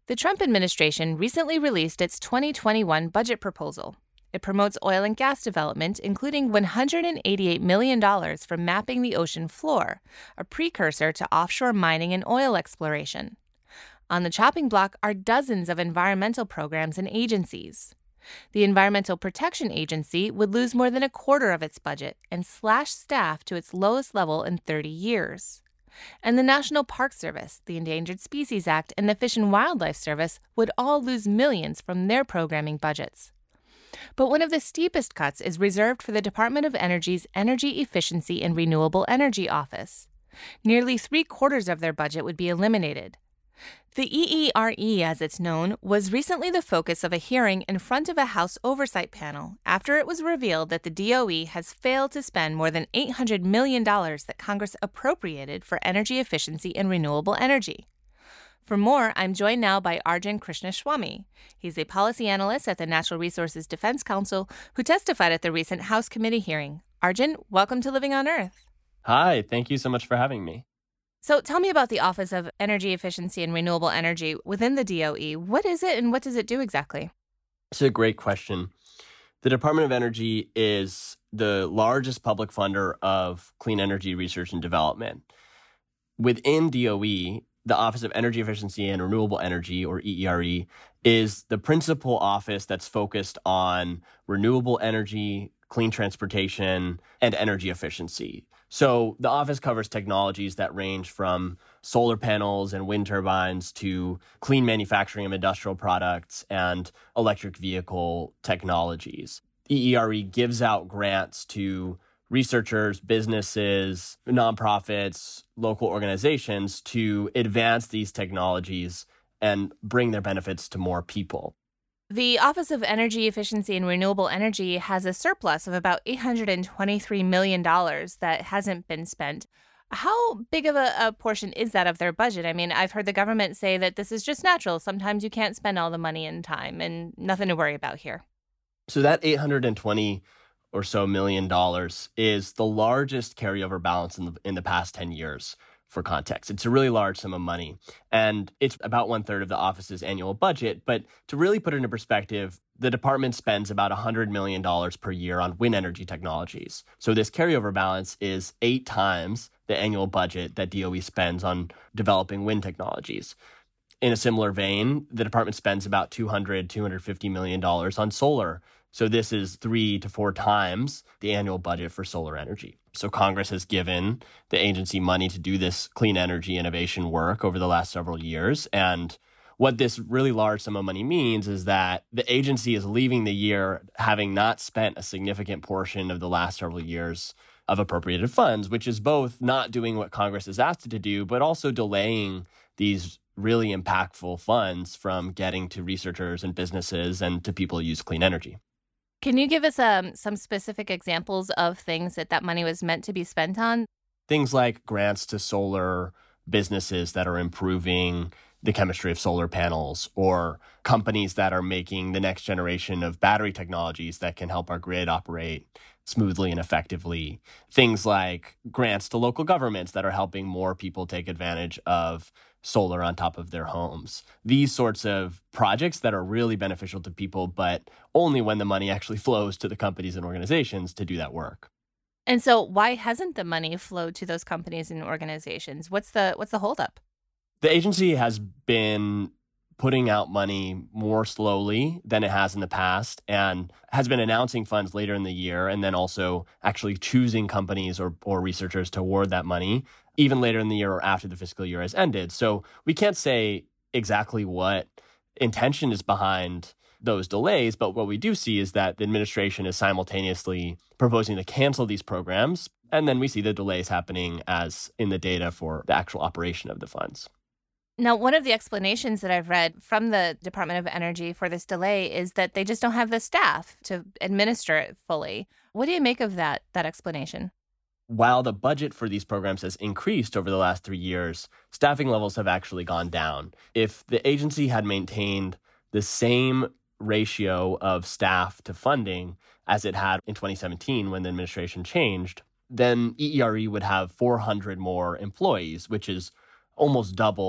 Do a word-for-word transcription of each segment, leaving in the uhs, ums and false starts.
The Trump administration recently released its twenty twenty-one budget proposal. It promotes oil and gas development, including one hundred eighty-eight million dollars for mapping the ocean floor, a precursor to offshore mining and oil exploration. On the chopping block are dozens of environmental programs and agencies. The Environmental Protection Agency would lose more than a quarter of its budget and slash staff to its lowest level in thirty years. And the National Park Service, the Endangered Species Act, and the Fish and Wildlife Service would all lose millions from their programming budgets. But one of the steepest cuts is reserved for the Department of Energy's Energy Efficiency and Renewable Energy Office. Nearly three-quarters of their budget would be eliminated. The E E R E, as it's known, was recently the focus of a hearing in front of a House Oversight panel after it was revealed that the D O E has failed to spend more than eight hundred million dollars that Congress appropriated for energy efficiency and renewable energy. For more, I'm joined now by Arjun Krishnaswamy. He's a policy analyst at the Natural Resources Defense Council who testified at the recent House committee hearing. Arjun, welcome to Living on Earth. Hi, thank you so much for having me. So tell me about the Office of Energy Efficiency and Renewable Energy within the D O E. What is it and what does it do exactly? It's a great question. The Department of Energy is the largest public funder of clean energy research and development. Within D O E, the Office of Energy Efficiency and Renewable Energy, or E E R E, is the principal office that's focused on renewable energy, clean transportation, and energy efficiency. So the office covers technologies that range from solar panels and wind turbines to clean manufacturing of industrial products and electric vehicle technologies. E E R E gives out grants to researchers, businesses, nonprofits, local organizations to advance these technologies and bring their benefits to more people. The Office of Energy Efficiency and Renewable Energy has a surplus of about eight hundred twenty-three million dollars that hasn't been spent. How big of a, a portion is that of their budget? I mean, I've heard the government say that this is just natural. Sometimes you can't spend all the money in time and nothing to worry about here. So that eight hundred twenty or so million dollars is the largest carryover balance in the, in the past ten years. For context, it's a really large sum of money, and it's about one third of the office's annual budget. But to really put it into perspective, the department spends about one hundred million dollars per year on wind energy technologies. So this carryover balance is eight times the annual budget that D O E spends on developing wind technologies. In a similar vein, the department spends about two hundred, two hundred fifty million dollars on solar. So this is three to four times the annual budget for solar energy. So Congress has given the agency money to do this clean energy innovation work over the last several years. And what this really large sum of money means is that the agency is leaving the year having not spent a significant portion of the last several years of appropriated funds, which is both not doing what Congress has asked it to do, but also delaying these really impactful funds from getting to researchers and businesses and to people who use clean energy. Can you give us um, some specific examples of things that that money was meant to be spent on? Things like grants to solar businesses that are improving the chemistry of solar panels, or companies that are making the next generation of battery technologies that can help our grid operate smoothly and effectively. Things like grants to local governments that are helping more people take advantage of solar on top of their homes. These sorts of projects that are really beneficial to people, but only when the money actually flows to the companies and organizations to do that work. And so why hasn't the money flowed to those companies and organizations? What's the what's the holdup? The agency has been putting out money more slowly than it has in the past and has been announcing funds later in the year and then also actually choosing companies or, or researchers to award that money even later in the year or after the fiscal year has ended. So we can't say exactly what intention is behind those delays, but what we do see is that the administration is simultaneously proposing to cancel these programs, and then we see the delays happening as in the data for the actual operation of the funds. Now, one of the explanations that I've read from the Department of Energy for this delay is that they just don't have the staff to administer it fully. What do you make of that that explanation? While the budget for these programs has increased over the last three years, staffing levels have actually gone down. If the agency had maintained the same ratio of staff to funding as it had in twenty seventeen when the administration changed, then E E R E would have four hundred more employees, which is almost double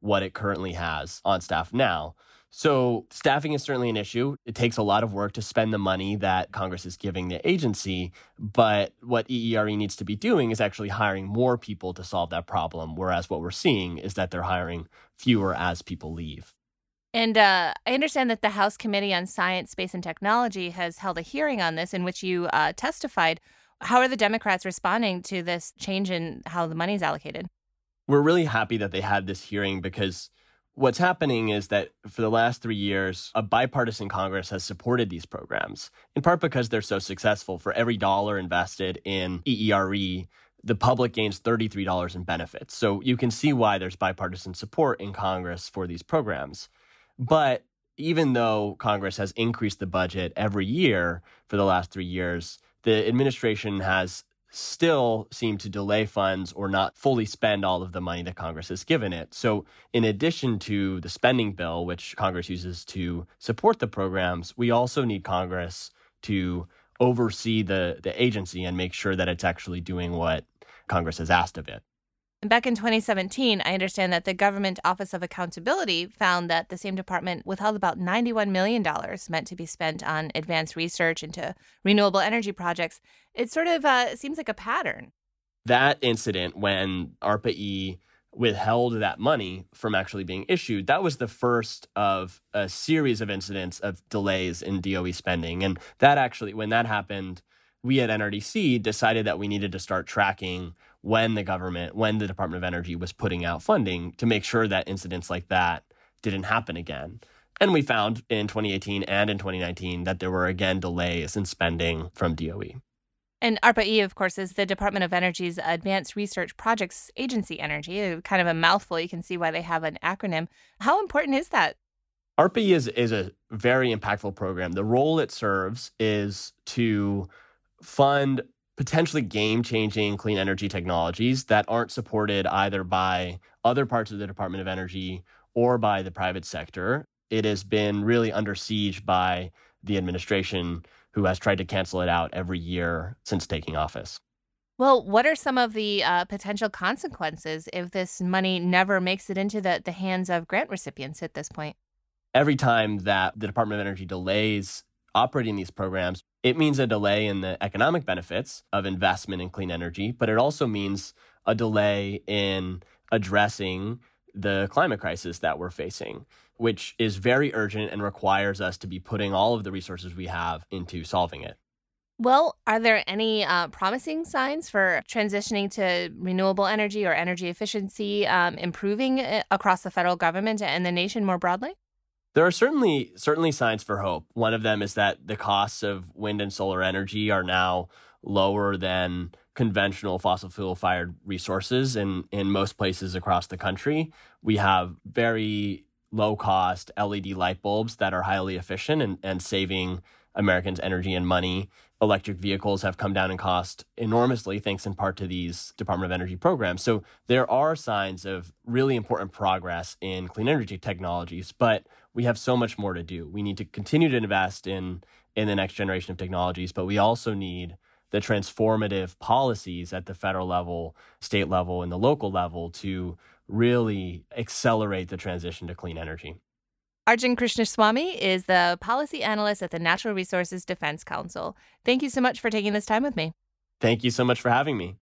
what it currently has on staff now. So staffing is certainly an issue. It takes a lot of work to spend the money that Congress is giving the agency. But what E E R E needs to be doing is actually hiring more people to solve that problem, whereas what we're seeing is that they're hiring fewer as people leave. And uh, I understand that the House Committee on Science, Space, and Technology has held a hearing on this in which you uh, testified. How are the Democrats responding to this change in how the money is allocated? We're really happy that they had this hearing because what's happening is that for the last three years, a bipartisan Congress has supported these programs, in part because they're so successful. For every dollar invested in E E R E, the public gains thirty-three dollars in benefits. So you can see why there's bipartisan support in Congress for these programs. But even though Congress has increased the budget every year for the last three years, the administration has still seemed to delay funds or not fully spend all of the money that Congress has given it. So in addition to the spending bill, which Congress uses to support the programs, we also need Congress to oversee the, the agency and make sure that it's actually doing what Congress has asked of it. Back in twenty seventeen, I understand that the Government Office of Accountability found that the same department withheld about ninety-one million dollars meant to be spent on advanced research into renewable energy projects. It sort of uh, seems like a pattern. That incident when ARPA-E withheld that money from actually being issued, that was the first of a series of incidents of delays in D O E spending. And that actually, when that happened, we at N R D C decided that we needed to start tracking when the government, when the Department of Energy was putting out funding to make sure that incidents like that didn't happen again. And we found in twenty eighteen and in twenty nineteen that there were again delays in spending from D O E. And ARPA-E, of course, is the Department of Energy's Advanced Research Projects Agency Energy, kind of a mouthful. You can see why they have an acronym. How important is that? ARPA-E is, is a very impactful program. The role it serves is to fund potentially game-changing clean energy technologies that aren't supported either by other parts of the Department of Energy or by the private sector. It has been really under siege by the administration, who has tried to cancel it out every year since taking office. Well, what are some of the uh, potential consequences if this money never makes it into the, the hands of grant recipients at this point? Every time that the Department of Energy delays operating these programs, it means a delay in the economic benefits of investment in clean energy, but it also means a delay in addressing the climate crisis that we're facing, which is very urgent and requires us to be putting all of the resources we have into solving it. Well, are there any uh, promising signs for transitioning to renewable energy or energy efficiency um, improving across the federal government and the nation more broadly? There are certainly certainly signs for hope. One of them is that the costs of wind and solar energy are now lower than conventional fossil fuel-fired resources in, in most places across the country. We have very low-cost L E D light bulbs that are highly efficient and, and saving Americans energy and money. Electric vehicles have come down in cost enormously, thanks in part to these Department of Energy programs. So there are signs of really important progress in clean energy technologies, but we have so much more to do. We need to continue to invest in, in the next generation of technologies, but we also need the transformative policies at the federal level, state level, and the local level to really accelerate the transition to clean energy. Arjun Krishnaswamy is the policy analyst at the Natural Resources Defense Council. Thank you so much for taking this time with me. Thank you so much for having me.